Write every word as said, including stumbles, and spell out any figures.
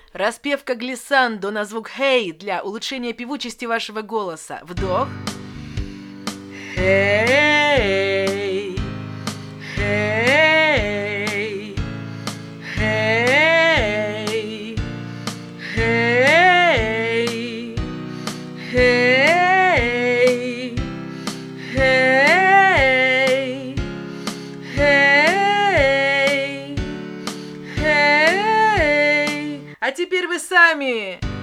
Распевка глиссандо на звук «хей» для улучшения певучести вашего голоса. Вдох. Хей, хей, хей, хей, хей, хей, хей, хей. А теперь вы сами.